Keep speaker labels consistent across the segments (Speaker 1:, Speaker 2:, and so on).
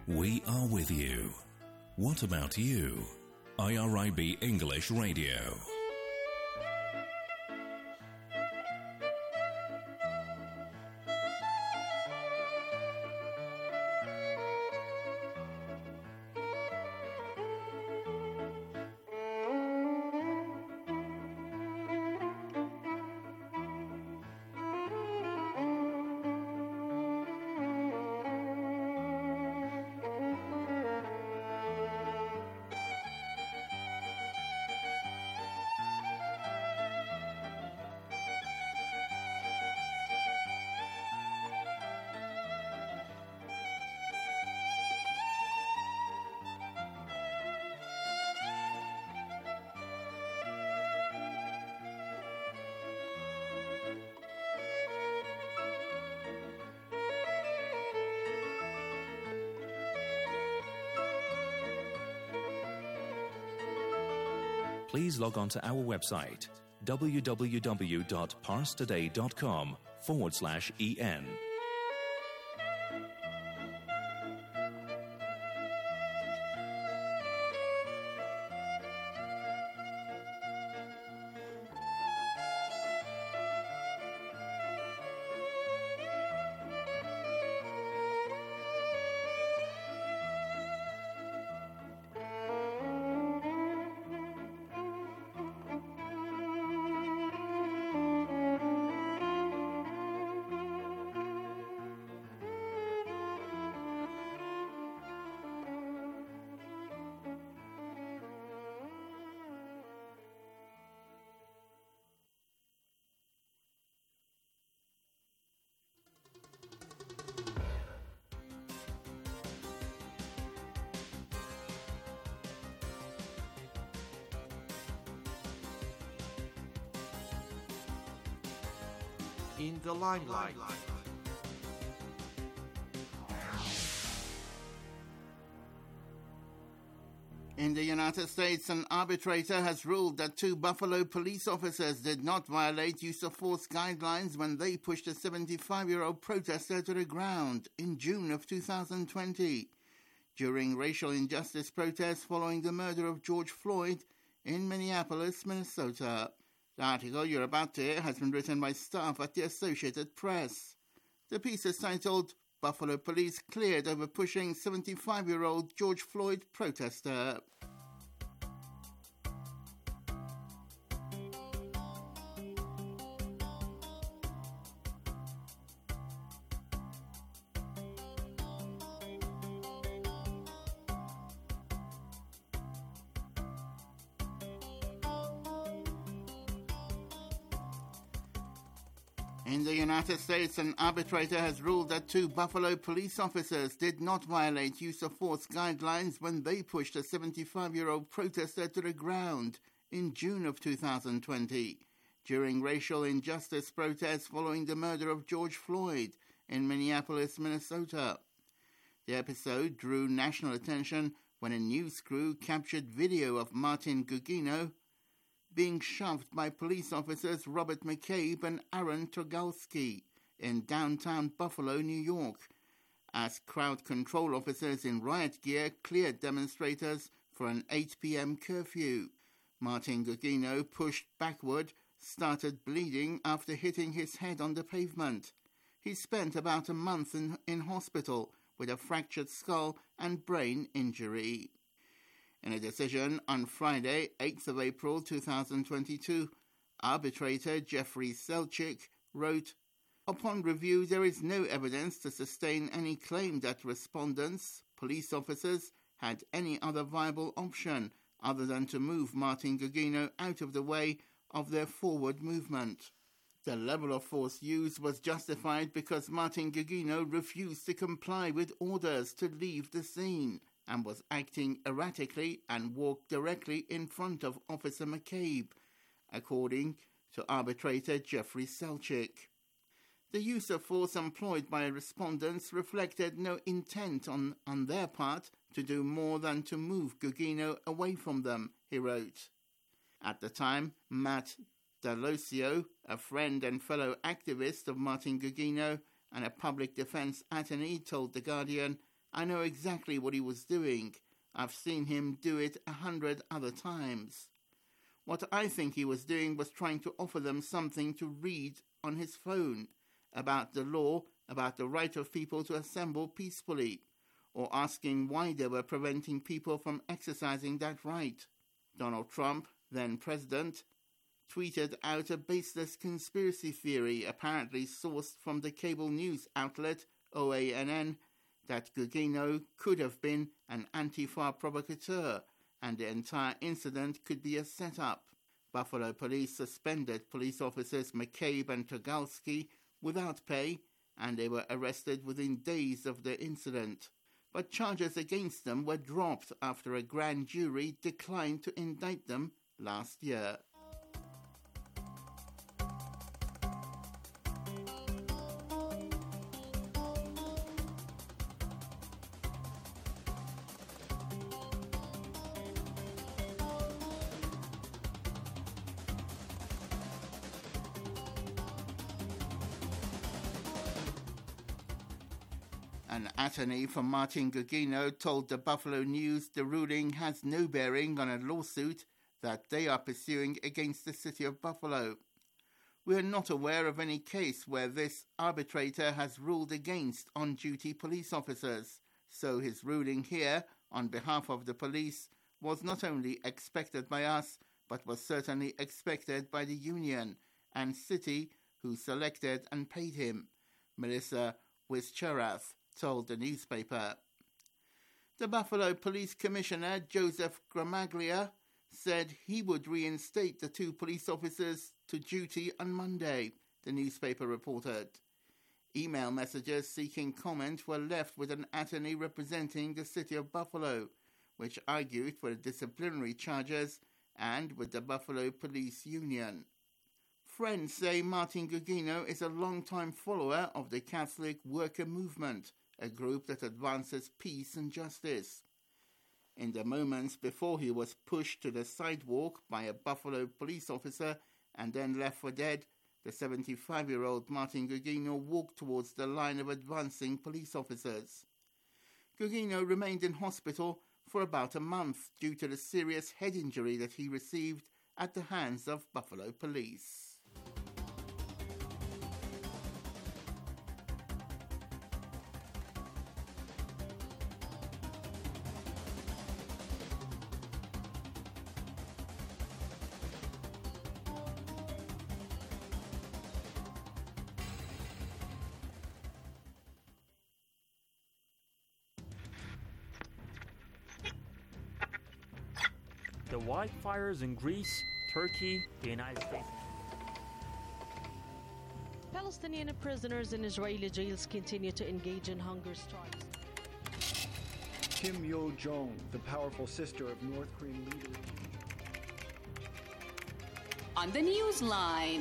Speaker 1: We are with you. What about you? IRIB English Radio. Please log on to our website www.parstoday.com/en.
Speaker 2: In the limelight.
Speaker 3: In the United States, an arbitrator has ruled that 2 Buffalo police officers did not violate use of force guidelines when they pushed a 75-year-old protester to the ground in June of 2020 during racial injustice protests following the murder of George Floyd in Minneapolis, Minnesota. The article you're about to hear has been written by staff at the Associated Press. The piece is titled, Buffalo Police Cleared Over Pushing 75-year-old George Floyd Protester. In the United States, an arbitrator has ruled that 2 Buffalo police officers did not violate use of force guidelines when they pushed a 75-year-old protester to the ground in June of 2020 during racial injustice protests following the murder of George Floyd in Minneapolis, Minnesota. The episode drew national attention when a news crew captured video of Martin Gugino being shoved by police officers Robert McCabe and Aaron Turgalski in downtown Buffalo, New York, as crowd control officers in riot gear cleared demonstrators for an 8 p.m. curfew. Martin Gugino pushed backward, started bleeding after hitting his head on the pavement. He spent about a month in hospital with a fractured skull and brain injury. In a decision on Friday, 8th of April 2022, arbitrator Jeffrey Selchik wrote, "Upon review, there is no evidence to sustain any claim that respondents, police officers, had any other viable option other than to move Martin Gugino out of the way of their forward movement. The level of force used was justified because Martin Gugino refused to comply with orders to leave the scene and was acting erratically and walked directly in front of Officer McCabe, according to arbitrator Jeffrey Selchik. The use of force employed by respondents reflected no intent on their part to do more than to move Gugino away from them," he wrote. At the time, Matt D'Alosio, a friend and fellow activist of Martin Gugino and a public defense attorney, told The Guardian, I know exactly what he was doing. I've seen him do it 100 other times. What I think he was doing was trying to offer them something to read on his phone about the law, about the right of people to assemble peacefully, or asking why they were preventing people from exercising that right. Donald Trump, then president, tweeted out a baseless conspiracy theory apparently sourced from the cable news outlet OANN that Gugino could have been an Antifa provocateur and the entire incident could be a setup. Buffalo police suspended police officers McCabe and Togalski without pay, and they were arrested within days of the incident. But charges against them were dropped after a grand jury declined to indict them last year. An attorney for Martin Gugino told the Buffalo News the ruling has no bearing on a lawsuit that they are pursuing against the city of Buffalo. We are not aware of any case where this arbitrator has ruled against on-duty police officers, so his ruling here, on behalf of the police, was not only expected by us, but was certainly expected by the union and city who selected and paid him, Melissa Wischerath told the newspaper. The Buffalo Police Commissioner, Joseph Gramaglia, said he would reinstate the 2 police officers to duty on Monday, the newspaper reported. Email messages seeking comment were left with an attorney representing the city of Buffalo, which argued for the disciplinary charges, and with the Buffalo Police Union. Friends say Martin Gugino is a long-time follower of the Catholic Worker Movement, a group that advances peace and justice. In the moments before he was pushed to the sidewalk by a Buffalo police officer and then left for dead, the 75-year-old Martin Gugino walked towards the line of advancing police officers. Gugino remained in hospital for about a month due to the serious head injury that he received at the hands of Buffalo police.
Speaker 2: The wildfires in Greece, Turkey, the United States.
Speaker 4: Palestinian prisoners in Israeli jails continue to engage in hunger strikes.
Speaker 5: Kim Yo-jong, the powerful sister of North Korean leader.
Speaker 6: On the Newsline.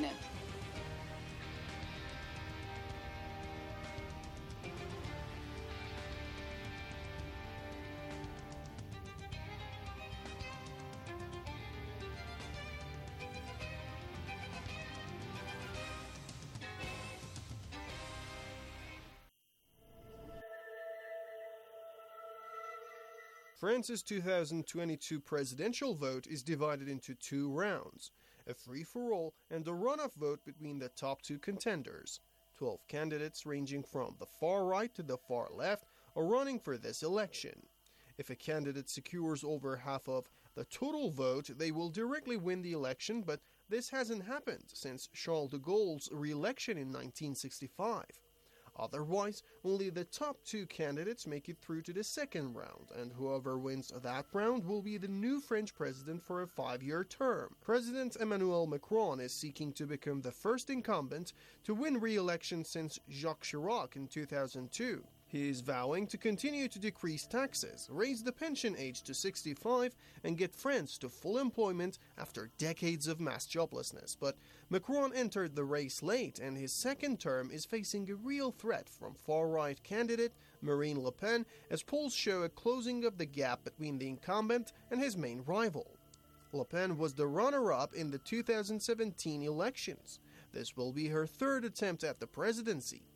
Speaker 7: France's 2022 presidential vote is divided into 2 rounds, a free-for-all and a runoff vote between the top 2 contenders. 12 candidates ranging from the far right to the far left are running for this election. If a candidate secures over half of the total vote, they will directly win the election, but this hasn't happened since Charles de Gaulle's re-election in 1965. Otherwise, only the top 2 candidates make it through to the second round, and whoever wins that round will be the new French president for a 5-year term. President Emmanuel Macron is seeking to become the first incumbent to win re-election since Jacques Chirac in 2002. He is vowing to continue to decrease taxes, raise the pension age to 65, and get France to full employment after decades of mass joblessness. But Macron entered the race late, and his second term is facing a real threat from far-right candidate Marine Le Pen, as polls show a closing of the gap between the incumbent and his main rival. Le Pen was the runner-up in the 2017 elections. This will be her 3rd attempt at the presidency.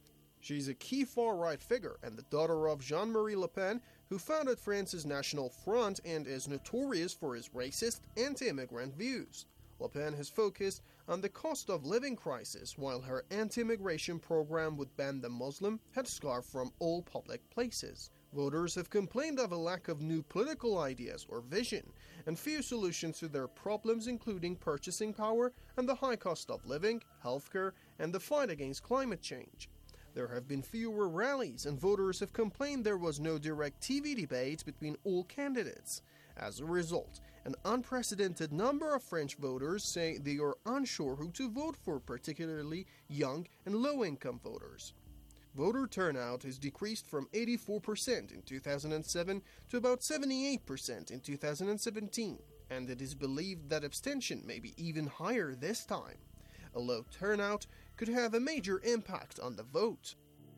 Speaker 7: She's a key far-right figure and the daughter of Jean-Marie Le Pen, who founded France's National Front and is notorious for his racist, anti-immigrant views. Le Pen has focused on the cost of living crisis, while her anti-immigration program would ban the Muslim headscarf from all public places. Voters have complained of a lack of new political ideas or vision, and few solutions to their problems, including purchasing power and the high cost of living, healthcare, and the fight against climate change. There have been fewer rallies, and voters have complained there was no direct TV debate between all candidates. As a result, an unprecedented number of French voters say they are unsure who to vote for, particularly young and low-income voters. Voter turnout has decreased from 84% in 2007 to about 78% in 2017, and it is believed that abstention may be even higher this time. A low turnout could have a major impact on the vote.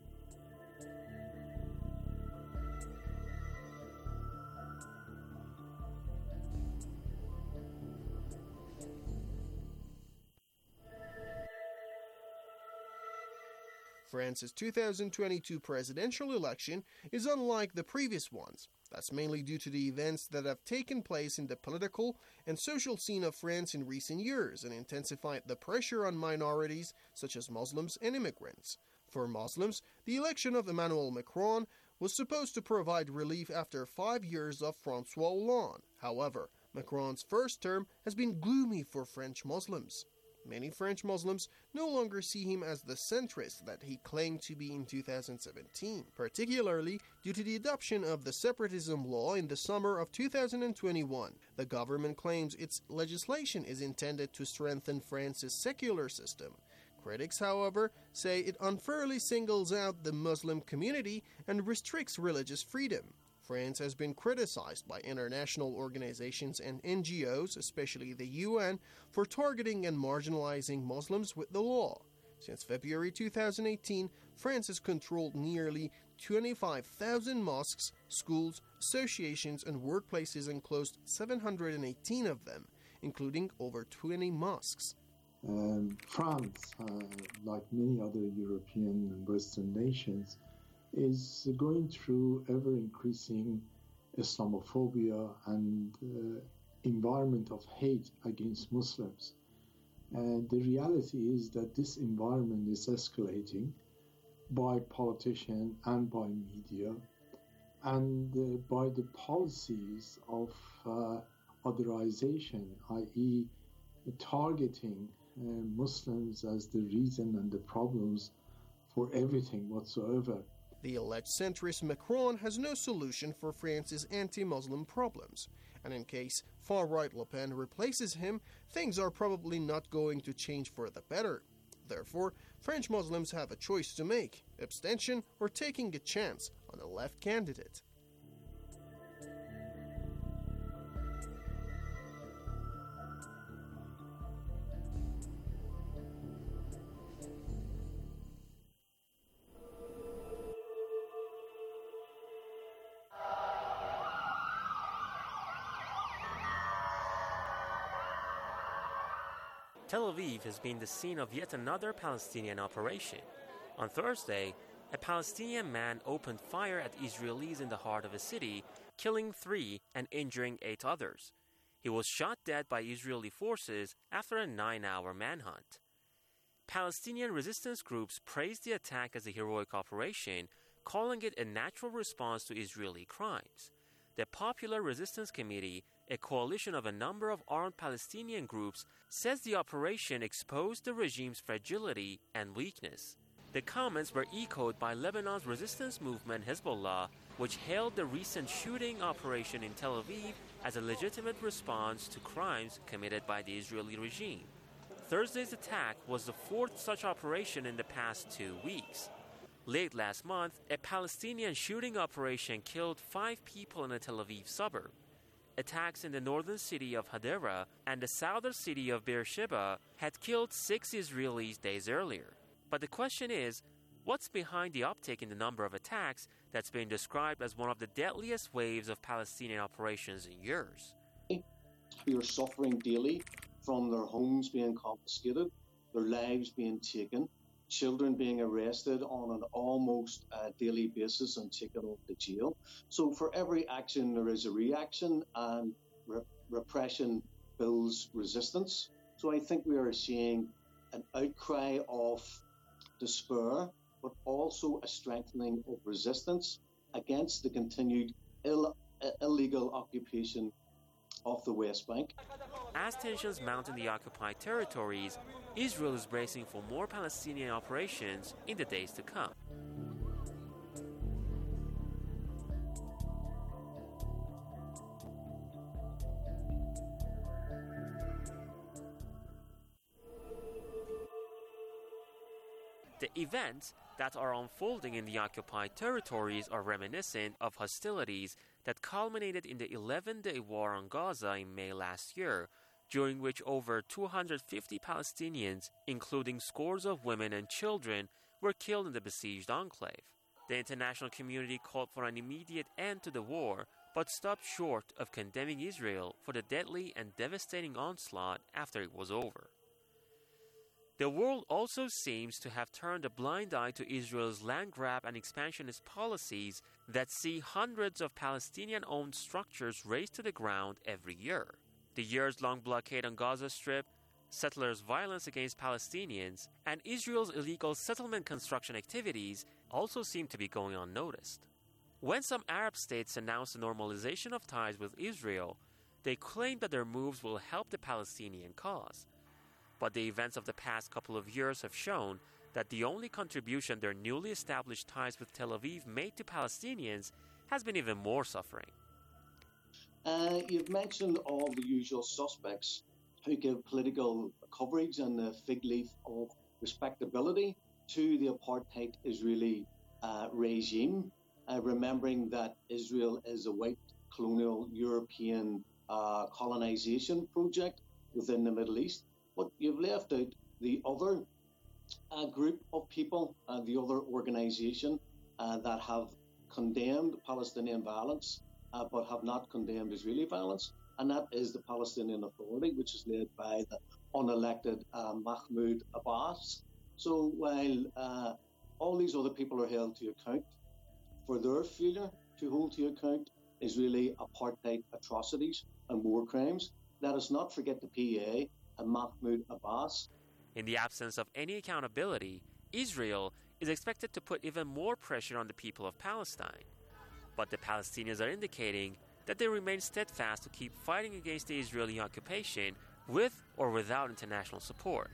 Speaker 7: France's 2022 presidential election is unlike the previous ones. That's mainly due to the events that have taken place in the political and social scene of France in recent years and intensified the pressure on minorities such as Muslims and immigrants. For Muslims, the election of Emmanuel Macron was supposed to provide relief after 5 years of François Hollande. However, Macron's first term has been gloomy for French Muslims. Many French Muslims no longer see him as the centrist that he claimed to be in 2017, particularly due to the adoption of the separatism law in the summer of 2021. The government claims its legislation is intended to strengthen France's secular system. Critics, however, say it unfairly singles out the Muslim community and restricts religious freedom. France has been criticized by international organizations and NGOs, especially the UN, for targeting and marginalizing Muslims with the law. Since February 2018, France has controlled nearly 25,000 mosques, schools, associations, and workplaces and closed 718 of them, including over 20 mosques.
Speaker 8: France, like many other European and Western nations, is going through ever-increasing Islamophobia and environment of hate against Muslims. And the reality is that this environment is escalating by politicians and by media and by the policies of otherization, i.e. targeting Muslims as the reason and the problems for everything whatsoever.
Speaker 7: The alleged centrist Macron has no solution for France's anti-Muslim problems, and in case far-right Le Pen replaces him, things are probably not going to change for the better. Therefore, French Muslims have a choice to make: abstention or taking a chance on a left candidate.
Speaker 2: Tel Aviv has been the scene of yet another Palestinian operation. On Thursday, a Palestinian man opened fire at Israelis in the heart of the city, killing 3 and injuring 8 others. He was shot dead by Israeli forces after a 9-hour manhunt. Palestinian resistance groups praised the attack as a heroic operation, calling it a natural response to Israeli crimes. The Popular Resistance Committee, a coalition of a number of armed Palestinian groups, says the operation exposed the regime's fragility and weakness. The comments were echoed by Lebanon's resistance movement Hezbollah, which hailed the recent shooting operation in Tel Aviv as a legitimate response to crimes committed by the Israeli regime. Thursday's attack was the 4th such operation in the past 2 weeks. Late last month, a Palestinian shooting operation killed 5 people in a Tel Aviv suburb. Attacks in the northern city of Hadera and the southern city of Beersheba had killed 6 Israelis days earlier. But the question is, what's behind the uptick in the number of attacks that's been described as one of the deadliest waves of Palestinian operations in years?
Speaker 9: Who are suffering daily from their homes being confiscated, their lives being taken, children being arrested on an almost daily basis and taken off to jail. So for every action, there is a reaction, and repression builds resistance. So I think we are seeing an outcry of despair, but also a strengthening of resistance against the continued illegal occupation of the West Bank.
Speaker 2: As tensions mount in the occupied territories, Israel is bracing for more Palestinian operations in the days to come. The events that are unfolding in the occupied territories are reminiscent of hostilities that culminated in the 11-day war on Gaza in May last year, during which over 250 Palestinians, including scores of women and children, were killed in the besieged enclave. The international community called for an immediate end to the war, but stopped short of condemning Israel for the deadly and devastating onslaught after it was over. The world also seems to have turned a blind eye to Israel's land grab and expansionist policies that see hundreds of Palestinian-owned structures razed to the ground every year. The years-long blockade on Gaza Strip, settlers' violence against Palestinians, and Israel's illegal settlement construction activities also seem to be going unnoticed. When some Arab states announced the normalization of ties with Israel, they claimed that their moves will help the Palestinian cause. But the events of the past couple of years have shown that the only contribution their newly established ties with Tel Aviv made to Palestinians has been even more suffering.
Speaker 9: You've mentioned all the usual suspects who give political coverage and the fig leaf of respectability to the apartheid Israeli regime, remembering that Israel is a white colonial European colonization project within the Middle East. But you've left out the other group of people, the other organization that have condemned Palestinian violence, but have not condemned Israeli violence, and that is the Palestinian Authority, which is led by the unelected Mahmoud Abbas. So while all these other people are held to account for their failure to hold to account Israeli apartheid atrocities and war crimes, let us not forget the PA and Mahmoud Abbas.
Speaker 2: In the absence of any accountability, Israel is expected to put even more pressure on the people of Palestine. But the Palestinians are indicating that they remain steadfast to keep fighting against the Israeli occupation with or without international support.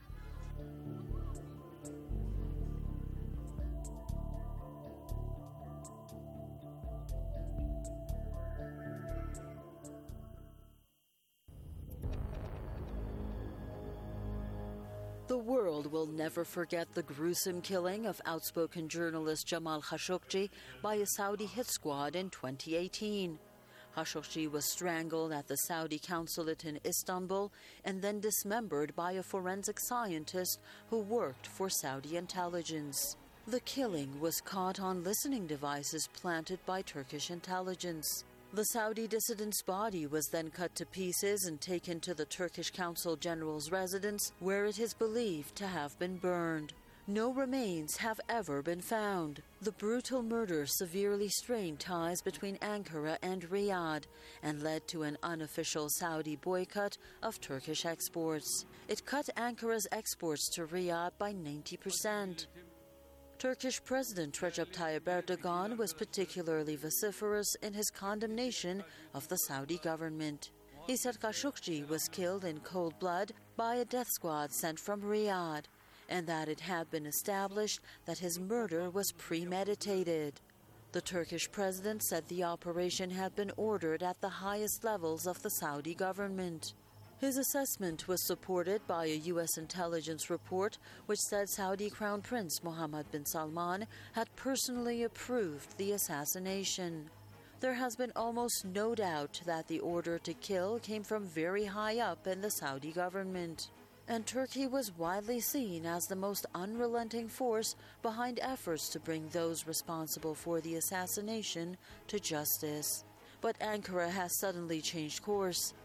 Speaker 10: The world will never forget the gruesome killing of outspoken journalist Jamal Khashoggi by a Saudi hit squad in 2018. Khashoggi was strangled at the Saudi consulate in Istanbul and then dismembered by a forensic scientist who worked for Saudi intelligence. The killing was caught on listening devices planted by Turkish intelligence. The Saudi dissident's body was then cut to pieces and taken to the Turkish Consul General's residence, where it is believed to have been burned. No remains have ever been found. The brutal murder severely strained ties between Ankara and Riyadh and led to an unofficial Saudi boycott of Turkish exports. It cut Ankara's exports to Riyadh by 90%. Turkish President Recep Tayyip Erdogan was particularly vociferous in his condemnation of the Saudi government. He said Khashoggi was killed in cold blood by a death squad sent from Riyadh, and that it had been established that his murder was premeditated. The Turkish president said the operation had been ordered at the highest levels of the Saudi government. His assessment was supported by a U.S. intelligence report which said Saudi Crown Prince Mohammed bin Salman had personally approved the assassination. There has been almost no doubt that the order to kill came from very high up in the Saudi government, and Turkey was widely seen as the most unrelenting force behind efforts to bring those responsible for the assassination to justice. But Ankara has suddenly changed course.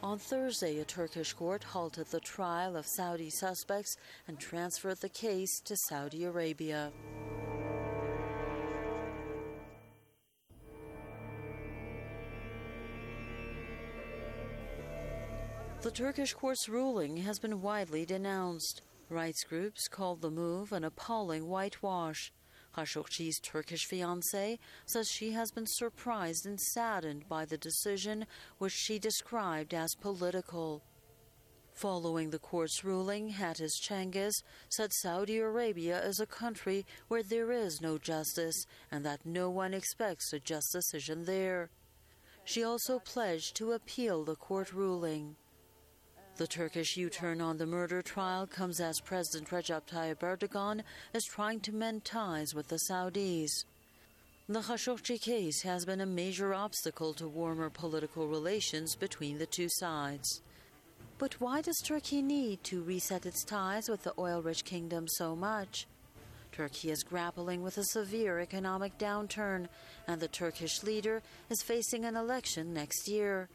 Speaker 10: On Thursday, a Turkish court halted the trial of Saudi suspects and transferred the case to Saudi Arabia. The Turkish court's ruling has been widely denounced. Rights groups called the move an appalling whitewash. Khashoggi's Turkish fiancé says she has been surprised and saddened by the decision, which she described as political. Following the court's ruling, Hatice Cengiz said Saudi Arabia is a country where there is no justice and that no one expects a just decision there. She also pledged to appeal the court ruling. The Turkish U-turn on the murder trial comes as President Recep Tayyip Erdogan is trying to mend ties with the Saudis. The Khashoggi case has been a major obstacle to warmer political relations between the two sides. But why does Turkey need to reset its ties with the oil-rich kingdom so much? Turkey is grappling with a severe economic downturn, and the Turkish leader is facing an election next year.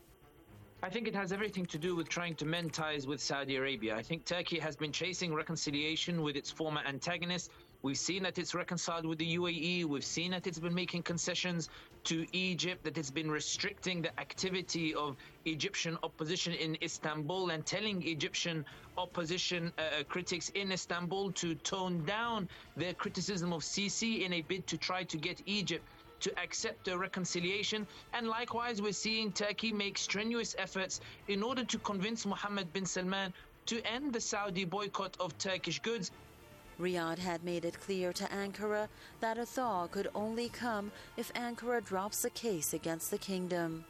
Speaker 11: I think it has everything to do with trying to mend ties with Saudi Arabia. I think Turkey has been chasing reconciliation with its former antagonists. We've seen that it's reconciled with the UAE. We've seen that it's been making concessions to Egypt, that it's been restricting the activity of Egyptian opposition in Istanbul and telling Egyptian opposition critics in Istanbul to tone down their criticism of Sisi in a bid to try to get Egypt to accept a reconciliation. And likewise, we're seeing Turkey make strenuous efforts in order to convince Mohammed bin Salman to end the Saudi boycott of Turkish goods.
Speaker 10: Riyadh had made it clear to Ankara that a thaw could only come if Ankara drops the case against the kingdom.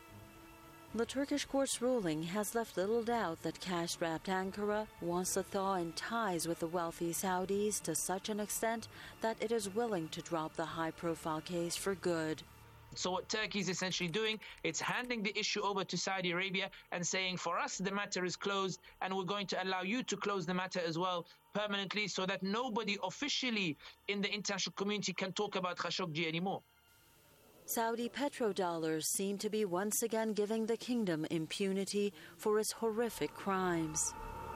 Speaker 10: The Turkish court's ruling has left little doubt that cash-strapped Ankara wants to thaw in ties with the wealthy Saudis to such an extent that it is willing to drop the high-profile case for good.
Speaker 11: So what Turkey is essentially doing, it's handing the issue over to Saudi Arabia and saying, for us, the matter is closed, and we're going to allow you to close the matter as well permanently so that nobody officially in the international community can talk about Khashoggi anymore.
Speaker 10: Saudi petrodollars seem to be once again giving the kingdom impunity for its horrific crimes.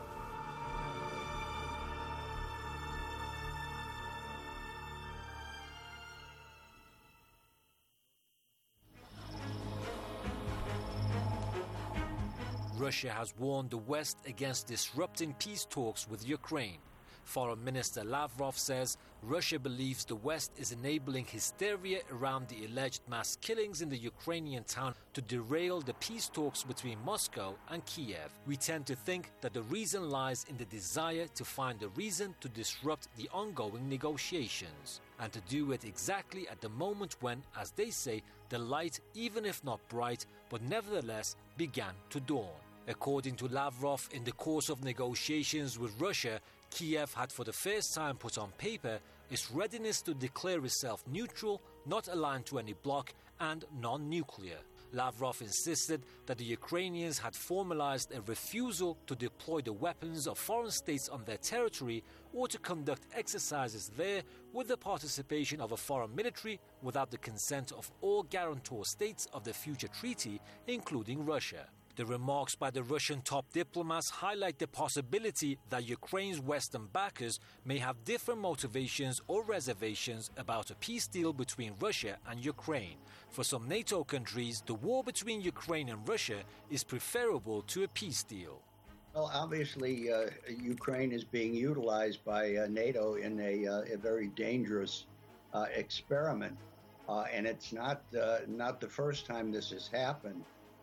Speaker 12: Russia has warned the West against disrupting peace talks with Ukraine. Foreign Minister Lavrov says Russia believes the West is enabling hysteria around the alleged mass killings in the Ukrainian town to derail the peace talks between Moscow and Kiev. We tend to think that the reason lies in the desire to find a reason to disrupt the ongoing negotiations, and to do it exactly at the moment when, as they say, the light, even if not bright, but nevertheless began to dawn. According to Lavrov, in the course of negotiations with Russia, Kiev had for the first time put on paper its readiness to declare itself neutral, not aligned to any bloc, and non-nuclear. Lavrov insisted that the Ukrainians had formalized a refusal to deploy the weapons of foreign states on their territory or to conduct exercises there with the participation of a foreign military without the consent of all guarantor states of the future treaty, including Russia. The remarks by the Russian top diplomats highlight the possibility that Ukraine's Western backers may have different motivations or reservations about a peace deal between Russia and Ukraine. For some NATO countries, the war between Ukraine and Russia is preferable to a peace deal.
Speaker 13: Well, obviously, Ukraine is being utilized by NATO in a very dangerous experiment, and it's not the first time this has happened.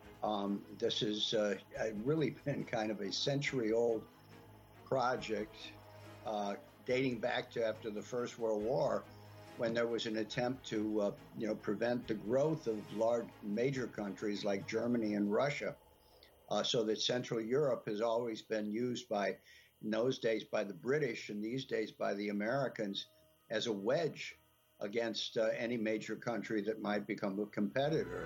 Speaker 13: This has really been kind of a century-old project dating back to after the First World War, when there was an attempt to prevent the growth of large major countries like Germany and Russia, so that Central Europe has always been used in those days by the British and these days by the Americans as a wedge against any major country that might become a competitor.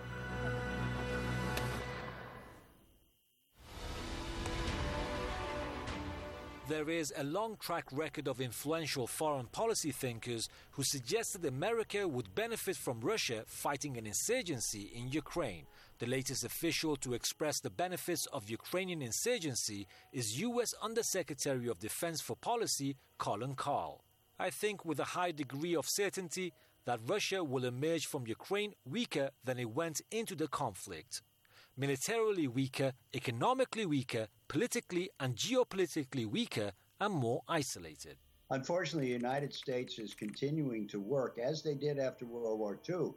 Speaker 12: There is a long track record of influential foreign policy thinkers who suggested America would benefit from Russia fighting an insurgency in Ukraine. The latest official to express the benefits of Ukrainian insurgency is U.S. Undersecretary of Defense for Policy Colin Kahl. I think with a high degree of certainty that Russia will emerge from Ukraine weaker than it went into the conflict. Militarily weaker, economically weaker, politically and geopolitically weaker, and more isolated.
Speaker 13: Unfortunately, the United States is continuing to work, as they did after World War II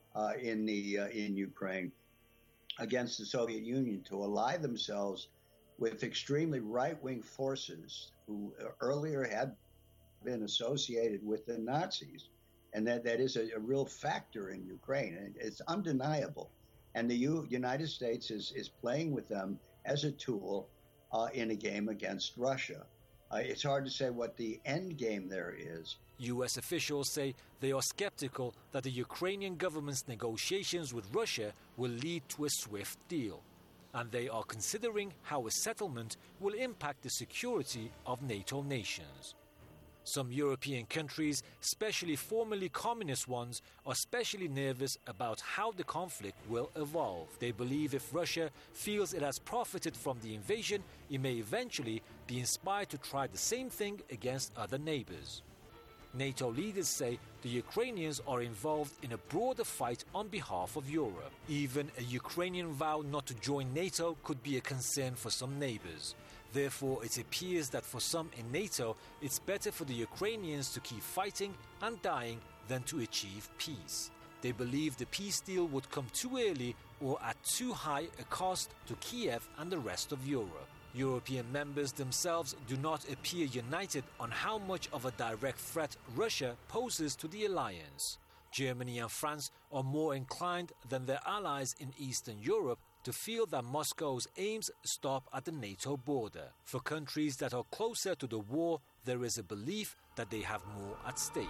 Speaker 13: in Ukraine, against the Soviet Union to ally themselves with extremely right-wing forces who earlier had been associated with the Nazis. And that is a real factor in Ukraine, and it's undeniable. And the United States is playing with them as a tool in a game against Russia. It's hard to say what the end game there is.
Speaker 12: U.S. officials say they are skeptical that the Ukrainian government's negotiations with Russia will lead to a swift deal. And they are considering how a settlement will impact the security of NATO nations. Some European countries, especially formerly communist ones, are especially nervous about how the conflict will evolve. They believe if Russia feels it has profited from the invasion, it may eventually be inspired to try the same thing against other neighbors. NATO leaders say the Ukrainians are involved in a broader fight on behalf of Europe. Even a Ukrainian vow not to join NATO could be a concern for some neighbors. Therefore, it appears that for some in NATO, it's better for the Ukrainians to keep fighting and dying than to achieve peace. They believe the peace deal would come too early or at too high a cost to Kiev and the rest of Europe. European members themselves do not appear united on how much of a direct threat Russia poses to the alliance. Germany and France are more inclined than their allies in Eastern Europe to feel that Moscow's aims stop at the NATO border. For countries that are closer to the war, there is a belief that they have more at stake.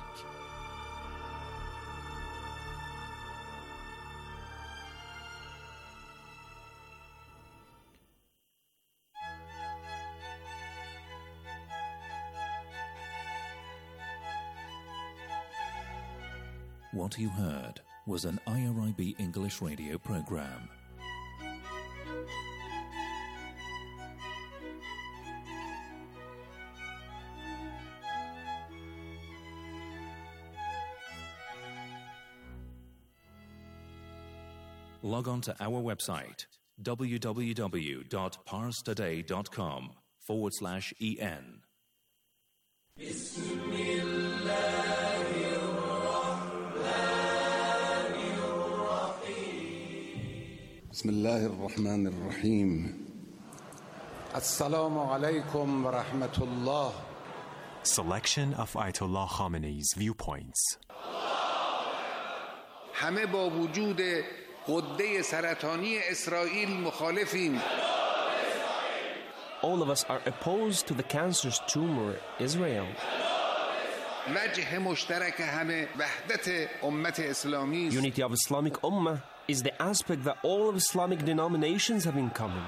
Speaker 1: What you heard was an IRIB English radio program. Log on to our website www.parstoday.com/en.
Speaker 14: بسم الله الرحمن الرحيم السلام عليكم ورحمة الله.
Speaker 15: Selection of Ayatollah Khamenei's viewpoints.
Speaker 14: همه با وجود غده سرطانی اسرائیل مخالفیم.
Speaker 16: All of us are opposed to the cancerous tumor Israel.
Speaker 14: وجه مشترک همه وحدت امت اسلامی.
Speaker 16: Unity of Islamic Ummah is the aspect that all of Islamic denominations have in common.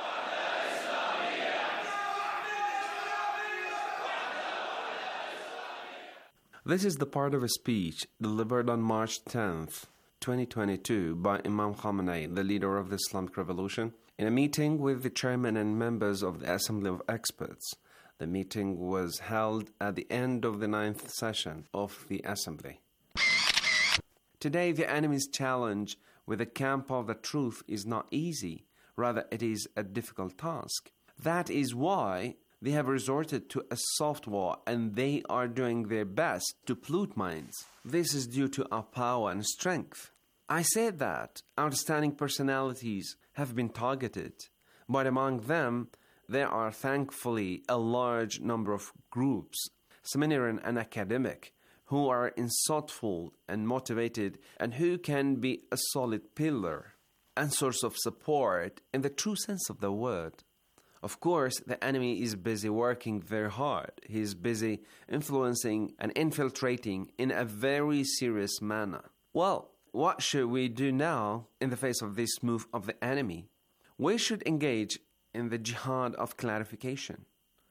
Speaker 16: This is the part of a speech delivered on March 10th, 2022 by Imam Khamenei, the leader of the Islamic Revolution, in a meeting with the chairman and members of the Assembly of Experts. The meeting was held at the end of the 9th session of the Assembly. Today, the enemy's challenge with the camp of the truth is not easy. Rather, it is a difficult task. That is why they have resorted to a soft war, and they are doing their best to pollute minds. This is due to our power and strength. I said that outstanding personalities have been targeted, but among them, there are thankfully a large number of groups, seminarian and academic, who are insightful and motivated and who can be a solid pillar and source of support in the true sense of the word. Of course, the enemy is busy working very hard. He is busy influencing and infiltrating in a very serious manner. Well, what should we do now in the face of this move of the enemy? We should engage in the jihad of clarification.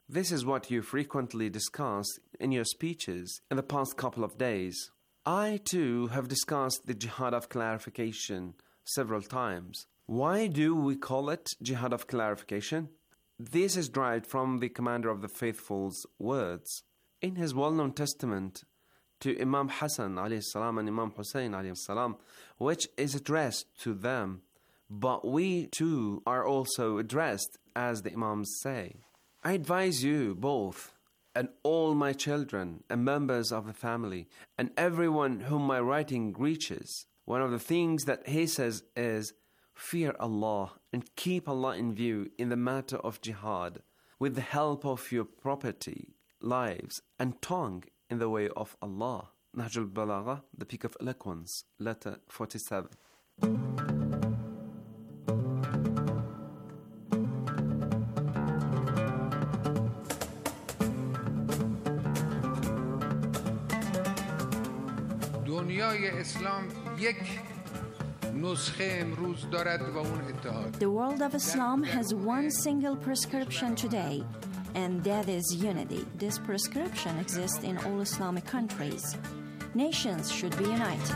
Speaker 16: This is what you frequently discussed in your speeches in the past couple of days. I too have discussed the jihad of clarification several times. Why do we call it jihad of clarification? This is derived from the Commander of the Faithful's words. In his well-known testament to Imam Hassan alayhi salam and Imam Hussein alayhi salam, which is addressed to them, but we too are also addressed as the Imams say. I advise you both and all my children and members of the family and everyone whom my writing reaches. One of the things that he says is, fear Allah and keep Allah in view in the matter of jihad with the help of your property, lives and tongue in the way of Allah. Nahj al-Balagha, the Peak of Eloquence, letter 47.
Speaker 14: دنیای اسلام یک نسخه امروز دارد و اون اتحاد.
Speaker 17: The world of Islam has one single prescription today, and that is unity. This prescription exists in all Islamic countries. Nations should be united.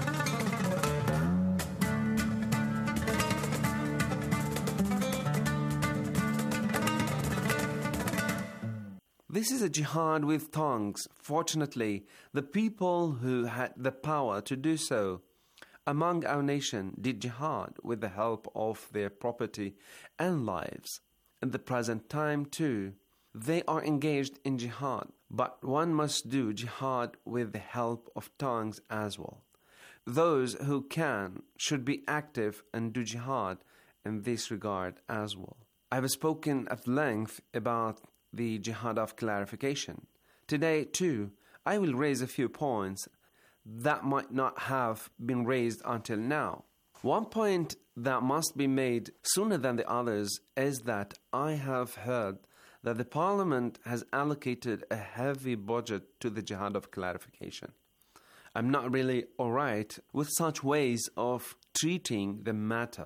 Speaker 16: This is a jihad with tongues. Fortunately, the people who had the power to do so among our nation did jihad with the help of their property and lives. In the present time too, they are engaged in jihad, but one must do jihad with the help of tongues as well. Those who can should be active and do jihad in this regard as well. I have spoken at length about the jihad of clarification. Today, too, I will raise a few points that might not have been raised until now. One point that must be made sooner than the others is that I have heard that the Parliament has allocated a heavy budget to the jihad of clarification. I'm not really alright with such ways of treating the matter.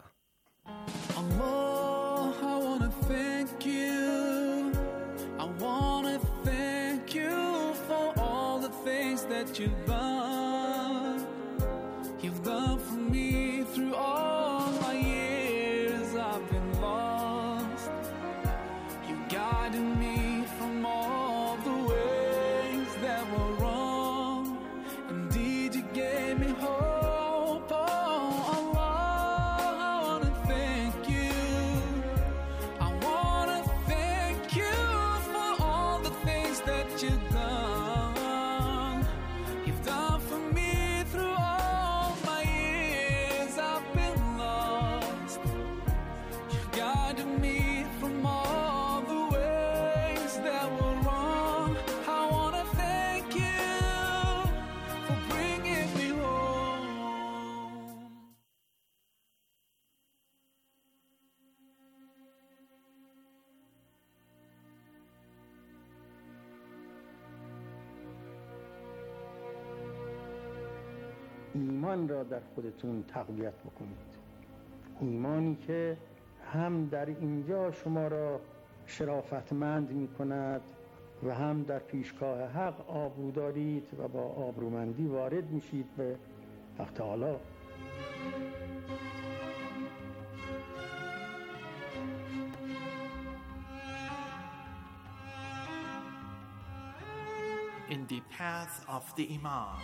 Speaker 18: Allah, I want to thank you. I want to thank you for all the things that you've done. You've done for me through all my years I've been lost. You guided me from all the ways that were wrong. Indeed, you gave me hope. Oh, Allah, I want to thank you. I want to thank you for all the things that you've done. You've done for me through all my years I've been lost. You've guided me from all the ways that were wrong. I want to thank you for bringing me home.
Speaker 19: ایمان را در خودتون تقویت بکنید. ایمانی که هم در اینجا شما را شرافتمند می کند و هم در پیشگاه حق آبرو دارید و با آبرومندی وارد میشید به حق تعالی.
Speaker 20: In the path of the Imam.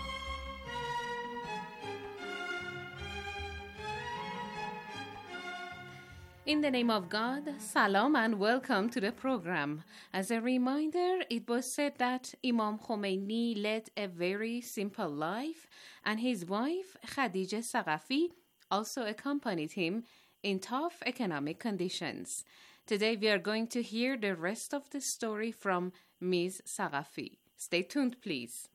Speaker 21: In the name of God, salam and welcome to the program. As a reminder, it was said that Imam Khomeini led a very simple life and his wife, Khadija Saghafi, also accompanied him in tough economic conditions. Today we are going to hear the rest of the story from Ms. Saghafi. Stay tuned, please.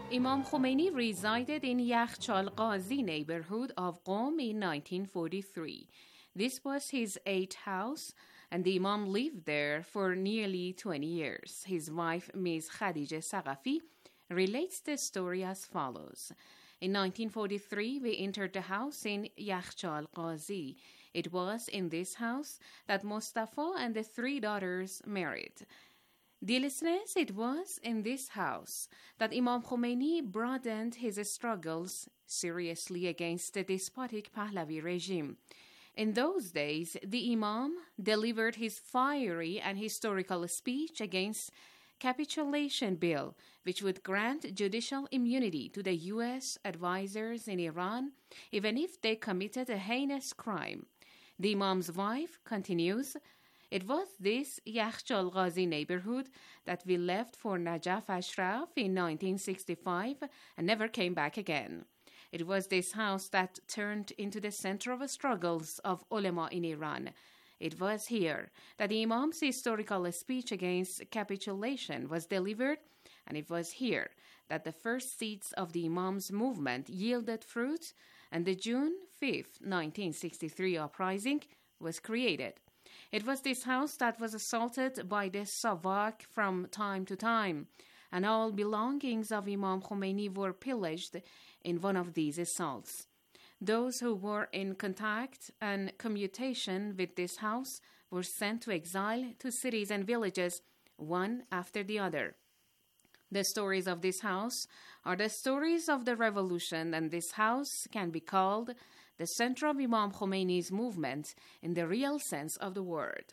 Speaker 21: Imam Khomeini resided in Yakhchal Ghazi neighborhood of Qom in 1943. This was his 8th house, and the Imam lived there for nearly 20 years. His wife, Ms. Khadija Saghafi, relates the story as follows. In 1943, we entered the house in Yakhchal Ghazi. It was in this house that Mustafa and the 3 daughters married. Dear listeners, it was in this house that Imam Khomeini broadened his struggles seriously against the despotic Pahlavi regime. In those days, the Imam delivered his fiery and historical speech against capitulation bill, which would grant judicial immunity to the U.S. advisors in Iran, even if they committed a heinous crime. The Imam's wife continues, "It was this Yakhchal Ghazi neighborhood that we left for Najaf Ashraf in 1965 and never came back again. It was this house that turned into the center of struggles of ulama in Iran. It was here that the Imam's historical speech against capitulation was delivered, and it was here that the first seeds of the Imam's movement yielded fruit, and the June 5, 1963 uprising was created. It was this house that was assaulted by the Savak from time to time, and all belongings of Imam Khomeini were pillaged in one of these assaults. Those who were in contact and commutation with this house were sent to exile to cities and villages, one after the other. The stories of this house are the stories of the revolution, and this house can be called the center of Imam Khomeini's movement in the real sense of the word.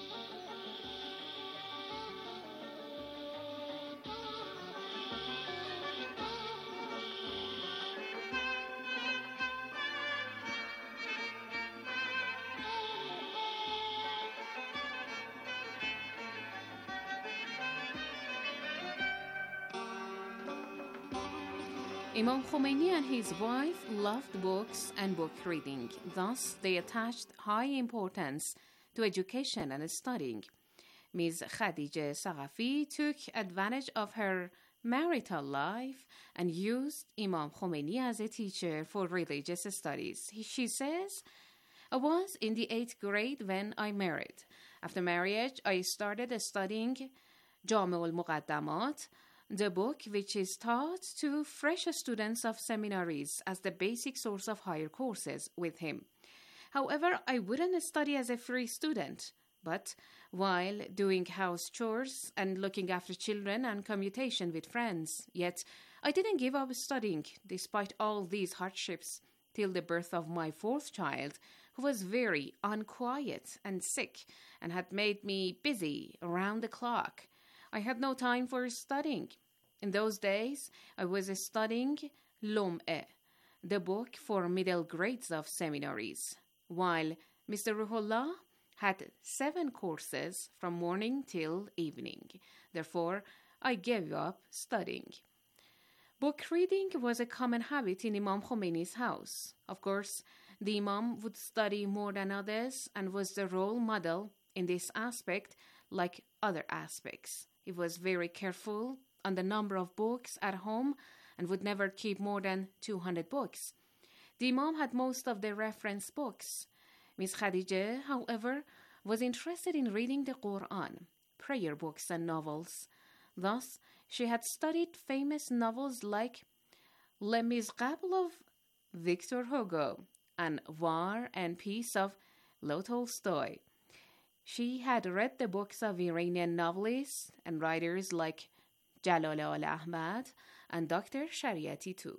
Speaker 21: Imam Khomeini and his wife loved books and book reading. Thus, they attached high importance to education and studying. Ms. Khadija Saghafi took advantage of her marital life and used Imam Khomeini as a teacher for religious studies. She says, "I was in the 8th grade when I married. After marriage, I started studying Jami' al-Muqaddamat, the book which is taught to fresh students of seminaries as the basic source of higher courses with him. However, I wouldn't study as a free student, but while doing house chores and looking after children and commutation with friends. Yet, I didn't give up studying despite all these hardships till the birth of my 4th child, who was very unquiet and sick and had made me busy around the clock. I had no time for studying. In those days, I was studying Lum'e, the book for middle grades of seminaries, while Mr. Ruhollah had 7 courses from morning till evening. Therefore, I gave up studying." Book reading was a common habit in Imam Khomeini's house. Of course, the Imam would study more than others and was the role model in this aspect like other aspects. He was very careful on the number of books at home and would never keep more than 200 books. The Imam had most of the reference books. Ms. Khadija, however, was interested in reading the Quran, prayer books and novels. Thus, she had studied famous novels like Les Miserables of Victor Hugo and War and Peace of Leo Tolstoy. She had read the books of Iranian novelists and writers like Jalal Ahmad and Dr. Shariati too.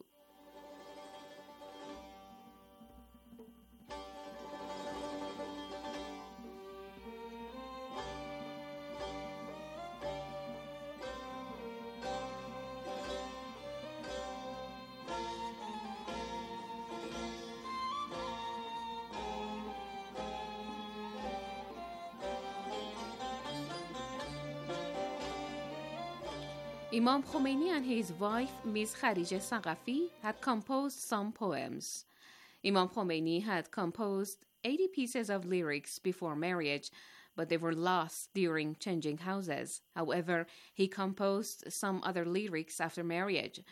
Speaker 21: Imam Khomeini and his wife, Ms. Khadija Saghafi, had composed some poems. Imam Khomeini had composed 80 pieces of lyrics before marriage, but they were lost during changing houses. However, he composed some other lyrics after marriage.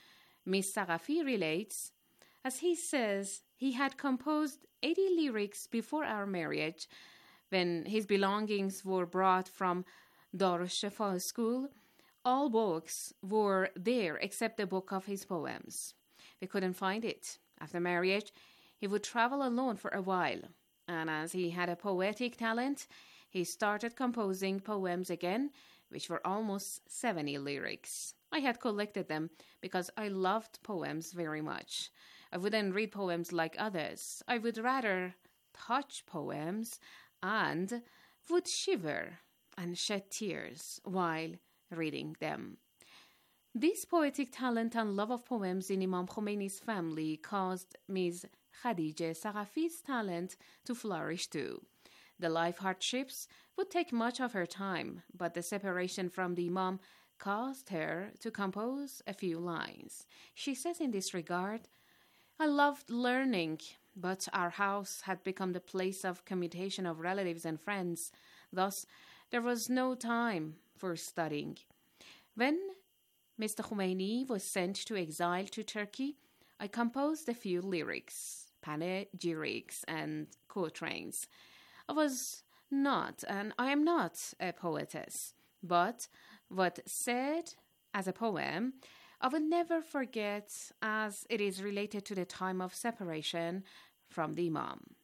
Speaker 21: Miss Sagafi relates, as he says, he had composed 80 lyrics before our marriage when his belongings were brought from Dar al-Shifa school. All books were there except the book of his poems. We couldn't find it. After marriage, he would travel alone for a while, and as he had a poetic talent, he started composing poems again, which were almost 70 lyrics. I had collected them because I loved poems very much. I wouldn't read poems like others. I would rather touch poems and would shiver and shed tears while reading them. This poetic talent and love of poems in Imam Khomeini's family caused Ms. Khadija Sagafi's talent to flourish too. The life hardships would take much of her time, but the separation from the Imam caused her to compose a few lines. She says in this regard, I loved learning, but our house had become the place of commutation of relatives and friends. Thus, there was no time for studying. When Mr. Khomeini was sent to exile to Turkey, I composed a few lyrics, panegyrics, and quatrains. I was not, and I am not, a poetess, but what said as a poem, I will never forget, as it is related to the time of separation from the Imam.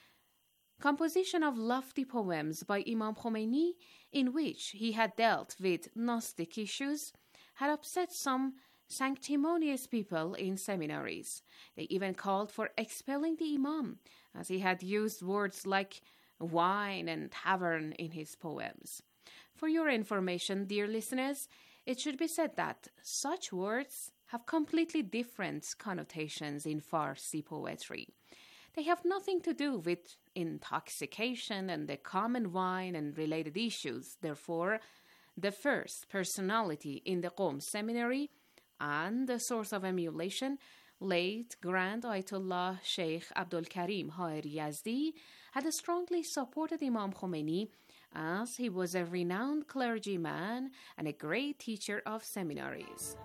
Speaker 21: Composition of lofty poems by Imam Khomeini, in which he had dealt with Gnostic issues, had upset some sanctimonious people in seminaries. They even called for expelling the Imam, as he had used words like wine and tavern in his poems. For your information, dear listeners, it should be said that such words have completely different connotations in Farsi poetry. They have nothing to do with intoxication and the common wine and related issues. Therefore, the first personality in the Qom seminary and the source of emulation, late Grand Ayatollah Sheikh Abdul Karim Haeri Yazdi, had strongly supported Imam Khomeini, as he was a renowned clergyman and a great teacher of seminaries.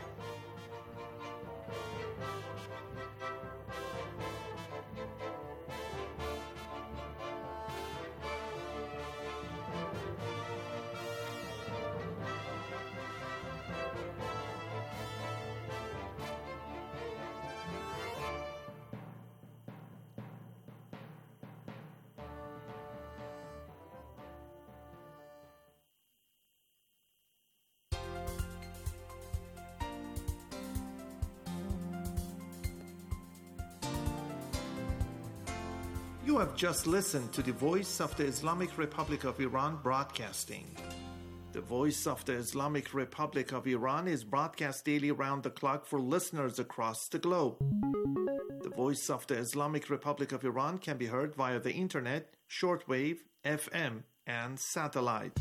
Speaker 20: You have just listened to the Voice of the Islamic Republic of Iran broadcasting. The Voice of the Islamic Republic of Iran is broadcast daily around the clock for listeners across the globe. The Voice of the Islamic Republic of Iran can be heard via the internet, shortwave, FM, and satellite.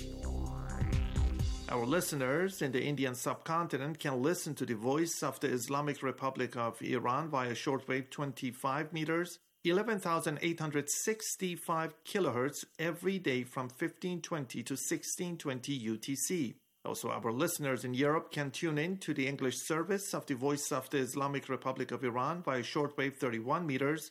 Speaker 20: Our listeners in the Indian subcontinent can listen to the Voice of the Islamic Republic of Iran via shortwave 25 meters, 11,865 kilohertz every day from 1520 to 1620 UTC. Also, our listeners in Europe can tune in to the English service of the Voice of the Islamic Republic of Iran via shortwave 31 meters,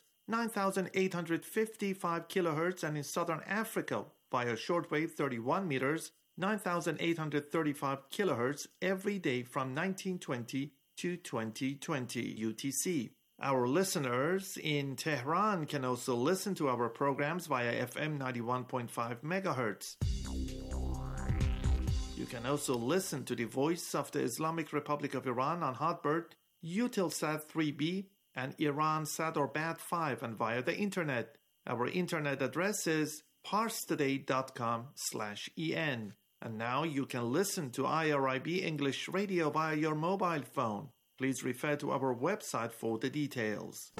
Speaker 20: 9,855 kilohertz, and in Southern Africa via shortwave 31 meters, 9,835 kilohertz every day from 1920 to 2020 UTC. Our listeners in Tehran can also listen to our programs via FM 91.5 MHz. You can also listen to the Voice of the Islamic Republic of Iran on Hotbird, Eutelsat 3B, and Iransat or Bat 5, and via the internet. Our internet address is parstoday.com/en. And now you can listen to IRIB English Radio via your mobile phone. Please refer to our website for the details.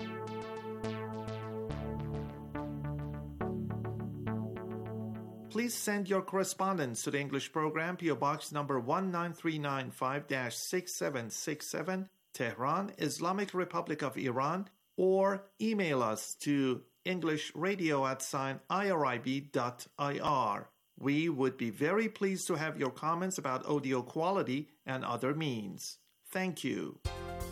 Speaker 20: Please send your correspondence to the English program, PO Box number 19395-6767, Tehran, Islamic Republic of Iran, or email us to englishradio@irib.ir. We would be very pleased to have your comments about audio quality and other means. Thank you.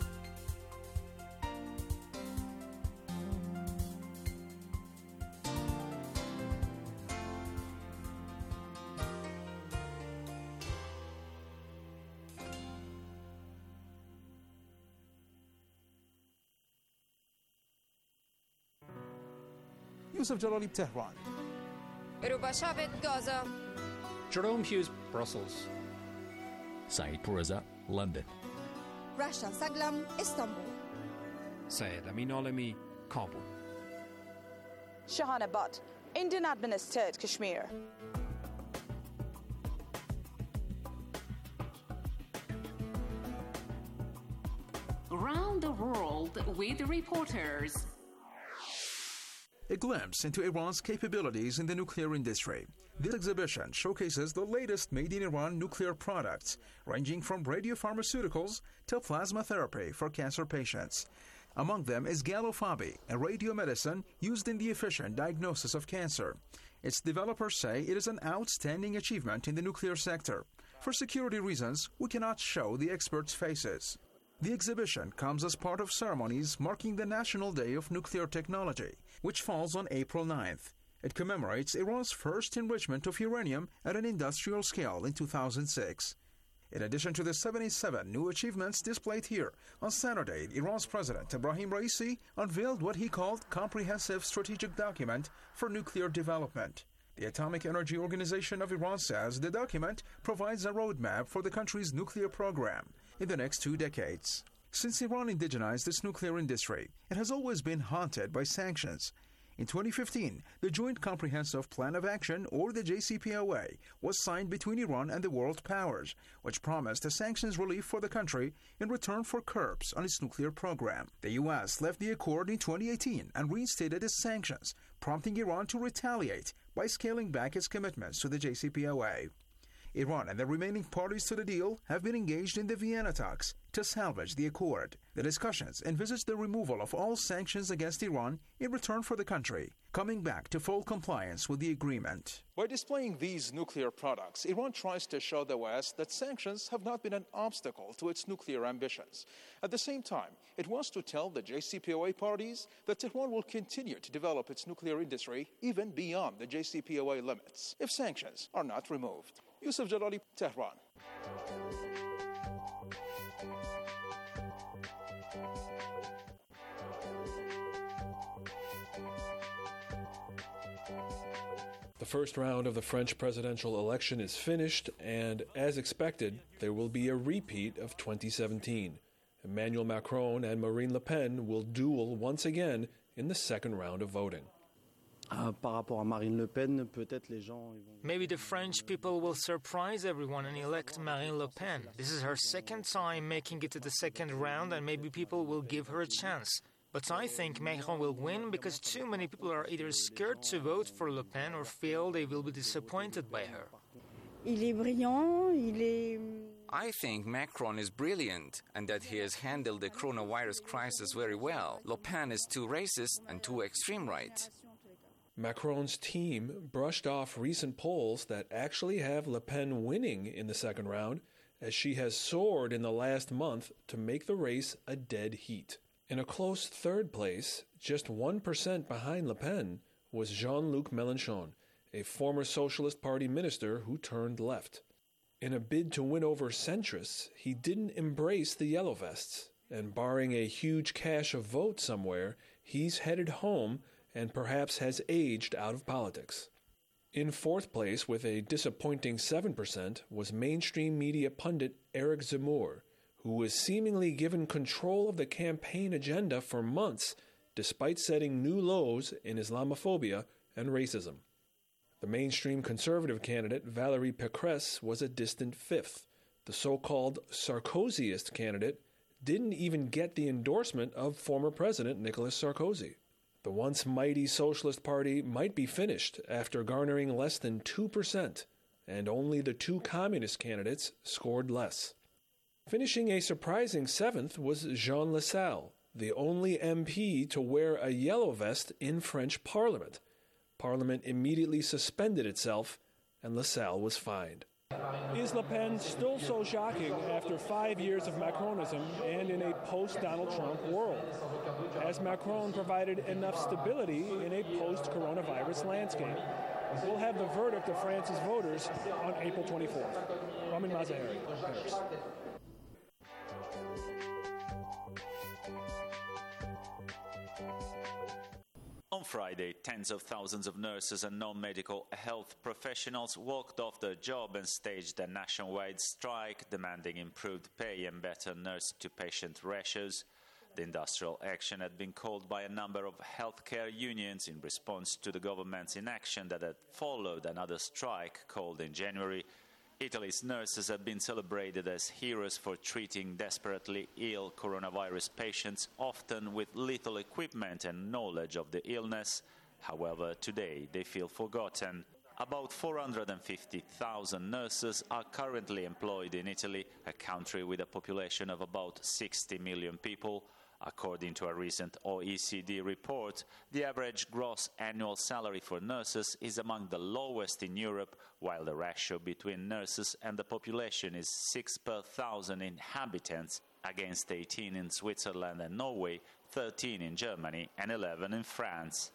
Speaker 3: Yusuf Jalali, Tehran.
Speaker 22: Rubashavet, Gaza.
Speaker 23: Jerome Hughes, Brussels.
Speaker 24: Saeed Pourreza, London.
Speaker 22: Rasha Saglam, Istanbul.
Speaker 23: Syed Amin Alami, Kabul.
Speaker 25: Shahana Butt, Indian administered Kashmir.
Speaker 21: Around the world with reporters.
Speaker 3: A glimpse into Iran's capabilities in the nuclear industry. This exhibition showcases the latest made-in-Iran nuclear products, ranging from radiopharmaceuticals to plasma therapy for cancer patients. Among them is Galofabi, a radiomedicine used in the efficient diagnosis of cancer. Its developers say it is an outstanding achievement in the nuclear sector. For security reasons, we cannot show the experts' faces. The exhibition comes as part of ceremonies marking the National Day of Nuclear Technology, which falls on April 9th. It commemorates Iran's first enrichment of uranium at an industrial scale in 2006. In addition to the 77 new achievements displayed here, on Saturday, Iran's President Ebrahim Raisi unveiled what he called Comprehensive Strategic Document for Nuclear Development. The Atomic Energy Organization of Iran says the document provides a roadmap for the country's nuclear program in the next 2 decades. Since Iran indigenized its nuclear industry, it has always been haunted by sanctions. In 2015, the Joint Comprehensive Plan of Action, or the JCPOA, was signed between Iran and the world powers, which promised a sanctions relief for the country in return for curbs on its nuclear program. The U.S. left the accord in 2018 and reinstated its sanctions, prompting Iran to retaliate by scaling back its commitments to the JCPOA. Iran and the remaining parties to the deal have been engaged in the Vienna talks to salvage the accord. The discussions envisage the removal of all sanctions against Iran in return for the country coming back to full compliance with the agreement. By displaying these nuclear products, Iran tries to show the West that sanctions have not been an obstacle to its nuclear ambitions. At the same time, it wants to tell the JCPOA parties that Tehran will continue to develop its nuclear industry even beyond the JCPOA limits if sanctions are not removed. Yusuf Jalali, Tehran.
Speaker 26: The first round of the French presidential election is finished, and as expected, there will be a repeat of 2017. Emmanuel Macron and Marine Le Pen will duel once again in the second round of voting.
Speaker 27: Maybe the French people will surprise everyone and elect Marine Le Pen. This is her second time making it to the second round, and maybe people will give her a chance. But I think Macron will win because too many people are either scared to vote for Le Pen or feel they will be disappointed by her.
Speaker 28: I think Macron is brilliant and that he has handled the coronavirus crisis very well. Le Pen is too racist and too extreme right.
Speaker 26: Macron's team brushed off recent polls that actually have Le Pen winning in the second round, as she has soared in the last month to make the race a dead heat. In a close third place, just 1% behind Le Pen, was Jean-Luc Mélenchon, a former Socialist Party minister who turned left. In a bid to win over centrists, he didn't embrace the Yellow Vests, and barring a huge cache of votes somewhere, he's headed home and perhaps has aged out of politics. In fourth place, with a disappointing 7%, was mainstream media pundit Eric Zemmour, who was seemingly given control of the campaign agenda for months, despite setting new lows in Islamophobia and racism. The mainstream conservative candidate, Valérie Pécresse, was a distant fifth. The so-called Sarkozyist candidate didn't even get the endorsement of former President Nicolas Sarkozy. The once mighty Socialist Party might be finished after garnering less than 2%, and only the two communist candidates scored less. Finishing a surprising seventh was Jean Lassalle, the only MP to wear a yellow vest in French Parliament. Parliament immediately suspended itself, and Lassalle was fined. Is Le Pen still so shocking after 5 years of Macronism and in a post-Donald Trump world? Has Macron provided enough stability in a post-coronavirus landscape? We'll have the verdict of France's voters on April 24th. Ramin Mazaheri, Paris.
Speaker 29: En
Speaker 2: Friday, tens of thousands of nurses and non-medical health professionals walked off their job and staged a nationwide strike, demanding improved pay and better nurse-to-patient ratios. The industrial action had been called by a number of healthcare unions in response to the government's inaction that had followed another strike called in January. Italy's nurses have been celebrated as heroes for treating desperately ill coronavirus patients, often with little equipment and knowledge of the illness. However, today they feel forgotten. About 450,000 nurses are currently employed in Italy, a country with a population of about 60 million people. According to a recent OECD report, the average gross annual salary for nurses is among the lowest in Europe, while the ratio between nurses and the population is 6 per 1,000 inhabitants, against 18 in Switzerland and Norway, 13 in Germany, and 11 in France.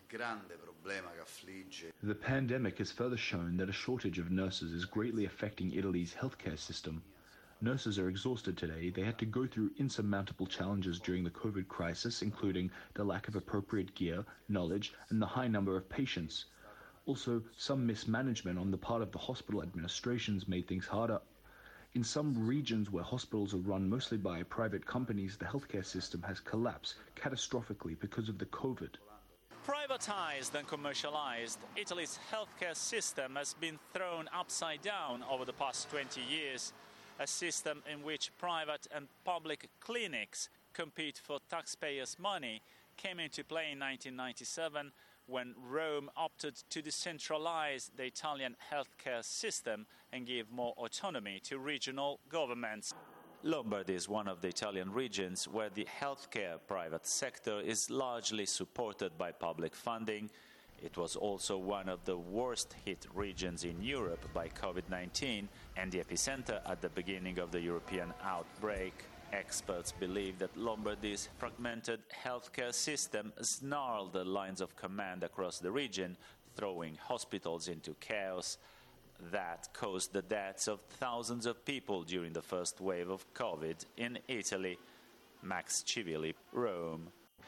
Speaker 4: The pandemic has further shown that a shortage of nurses is greatly affecting Italy's healthcare system. Nurses are exhausted today. They had to go through insurmountable challenges during the COVID crisis, including the lack of appropriate gear, knowledge, and the high number of patients. Also, some mismanagement on the part of the hospital administrations made things harder. In some regions where hospitals are run mostly by private companies, the healthcare system has collapsed catastrophically because of the COVID.
Speaker 2: Privatized and commercialized, Italy's healthcare system has been thrown upside down over the past 20 years. A system in which private and public clinics compete for taxpayers' money came into play in 1997 when Rome opted to decentralize the Italian healthcare system and give more autonomy to regional governments. Lombardy is one of the Italian regions where the healthcare private sector is largely supported by public funding. It was also one of the worst-hit regions in Europe by COVID-19 and the epicenter at the beginning of the European outbreak. Experts believe that Lombardy's fragmented healthcare system snarled the lines of command across the region, throwing hospitals into chaos. That caused the deaths of thousands of people during the first wave of COVID in Italy. Max Civilli, Rome.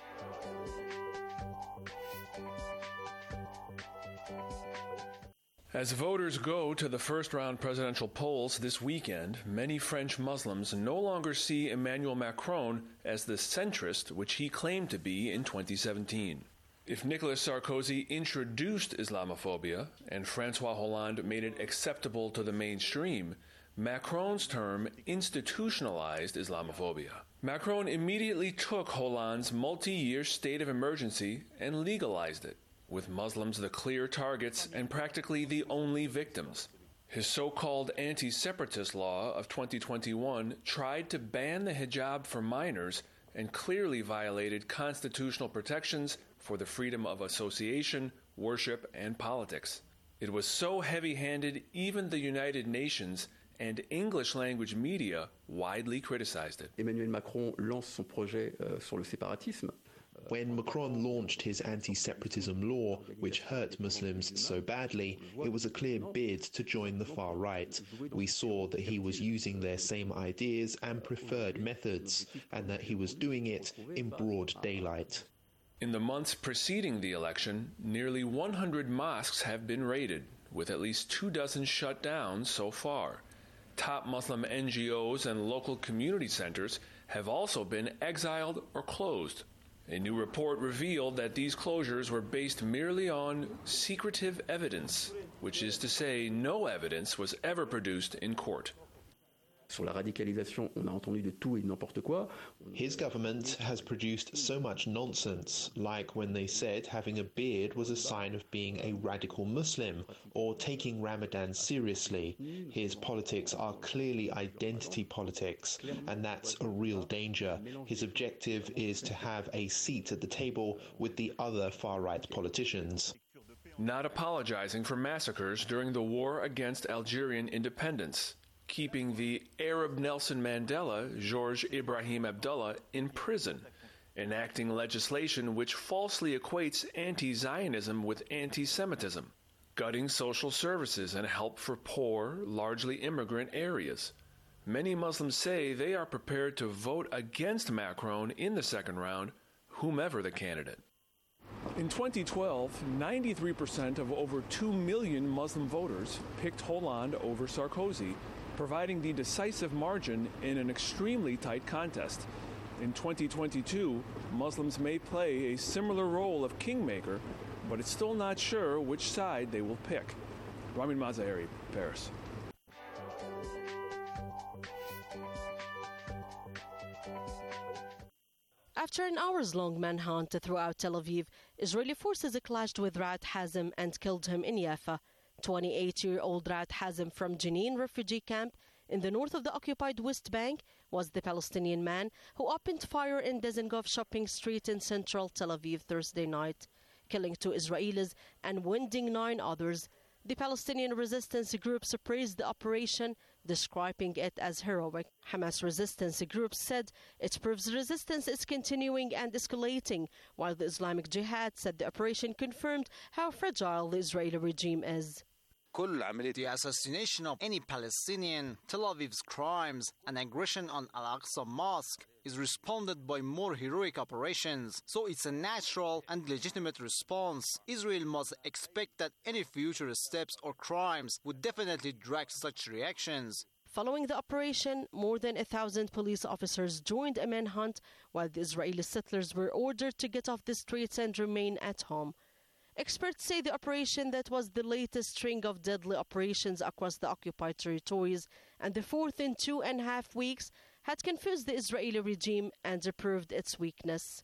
Speaker 26: As voters go to the first-round presidential polls this weekend, many French Muslims no longer see Emmanuel Macron as the centrist which he claimed to be in 2017. If Nicolas Sarkozy introduced Islamophobia and François Hollande made it acceptable to the mainstream, Macron's term institutionalized Islamophobia. Macron immediately took Hollande's multi-year state of emergency and legalized it, with Muslims the clear targets and practically the only victims. His so-called anti-separatist law of 2021 tried to ban the hijab for minors and clearly violated constitutional protections for the freedom of association, worship, and politics. It was so heavy-handed, even the United Nations and English-language media widely criticized it.
Speaker 5: Emmanuel Macron lance son projet sur le séparatisme.
Speaker 6: When Macron launched his anti-separatism law, which hurt Muslims so badly, it was a clear bid to join the far right. We saw that he was using their same ideas and preferred methods, and that he was doing it in broad daylight.
Speaker 26: In the months preceding the election, nearly 100 mosques have been raided, with at least 24 shut down so far. Top Muslim NGOs and local community centers have also been exiled or closed. A new report revealed that these closures were based merely on secretive evidence, which is to say no evidence was ever produced in court.
Speaker 5: Sur la radicalisation, on a entendu de tout et de n'importe quoi.
Speaker 6: His government has produced so much nonsense, like when they said having a beard was a sign of being a radical Muslim, or taking Ramadan seriously. His politics are clearly identity politics, and that's a real danger. His objective is to have a seat at the table with the other far-right politicians.
Speaker 26: Not apologizing for massacres during the war against Algerian independence. Keeping the Arab Nelson Mandela, George Ibrahim Abdullah, in prison, enacting legislation which falsely equates anti-Zionism with anti-Semitism, gutting social services and help for poor, largely immigrant areas. Many Muslims say they are prepared to vote against Macron in the second round, whomever the candidate. In 2012, 93% of over 2 million Muslim voters picked Hollande over Sarkozy, providing the decisive margin in an extremely tight contest. In 2022, Muslims may play a similar role of kingmaker, but it's still not sure which side they will pick. Ramin Mazaheri, Paris.
Speaker 1: After an hours-long manhunt throughout Tel Aviv, Israeli forces clashed with Raad Hazem and killed him in Yafa. 28-year-old Raad Hazem from Jenin refugee camp in the north of the occupied West Bank was the Palestinian man who opened fire in Dizengoff shopping street in central Tel Aviv Thursday night, killing 2 Israelis and wounding 9 others. The Palestinian resistance groups praised the operation, describing it as heroic. Hamas resistance groups said it proves resistance is continuing and escalating, while the Islamic Jihad said the operation confirmed how fragile the Israeli regime is.
Speaker 7: The assassination of any Palestinian, Tel Aviv's crimes, and aggression on Al-Aqsa Mosque is responded by more heroic operations, so it's a natural and legitimate response. Israel must expect that any future steps or crimes would definitely drag such reactions.
Speaker 1: Following the operation, more than 1,000 police officers joined a manhunt, while the Israeli settlers were ordered to get off the streets and remain at home. Experts say the operation that was the latest string of deadly operations across the occupied territories and the fourth in 2.5 weeks had confused the Israeli regime and proved its weakness.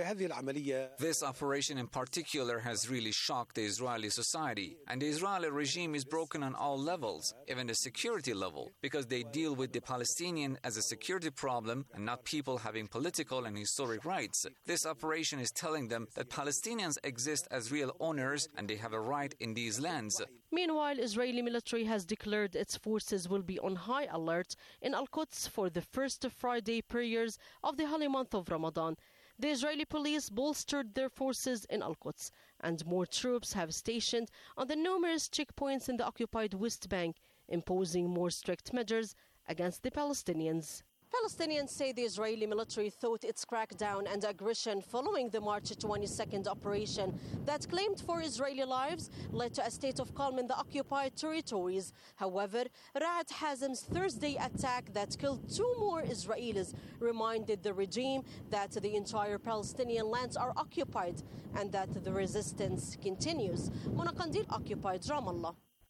Speaker 28: This operation in particular has really shocked the Israeli society, and the Israeli regime is broken on all levels, even the security level, because they deal with the Palestinian as a security problem and not people having political and historic rights. This operation is telling them that Palestinians exist as real owners and they have a right in these lands.
Speaker 1: Meanwhile, Israeli military has declared its forces will be on high alert in Al-Quds for the first Friday prayers of the holy month of Ramadan. The Israeli police bolstered their forces in Al-Quds, and more troops have stationed on the numerous checkpoints in the occupied West Bank, imposing more strict measures against the Palestinians. Palestinians say the Israeli military thought its crackdown and aggression following the March 22nd operation that claimed 4 Israeli lives led to a state of calm in the occupied territories. However, Raad Hazem's Thursday attack that killed 2 more Israelis reminded the regime that the entire Palestinian lands are occupied and that the resistance continues. Mona Qandil occupied Ramallah.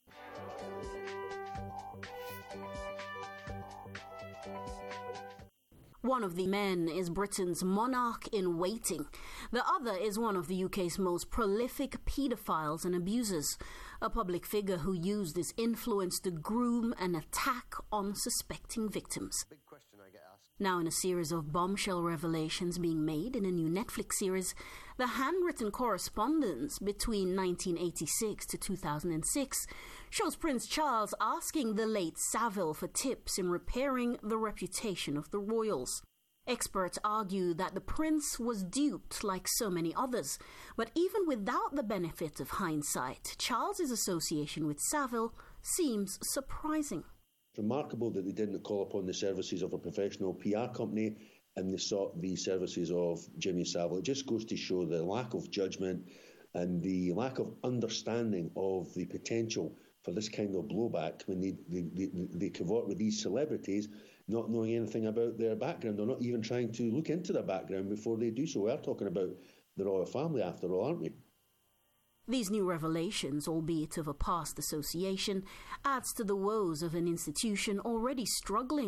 Speaker 8: One of the men is Britain's monarch in waiting. The other is one of the UK's most prolific paedophiles and abusers, a public figure who used his influence to groom and attack unsuspecting victims. Now, in a series of bombshell revelations being made in a new Netflix series, the handwritten correspondence between 1986 to 2006 shows Prince Charles asking the late Savile for tips in repairing the reputation of the royals. Experts argue that the prince was duped like so many others, but even without the benefit of hindsight, Charles's association with Savile seems surprising.
Speaker 9: It's remarkable that they didn't call upon the services of a professional PR company and they sought the services of Jimmy Savile. It just goes to show the lack of judgment and the lack of understanding of the potential for this kind of blowback when they cavort with these celebrities, not knowing anything about their background or not even trying to look into their background before they do so. We're talking about the royal family after all, aren't we?
Speaker 8: These new revelations, albeit of a past association, adds to the woes of an institution already struggling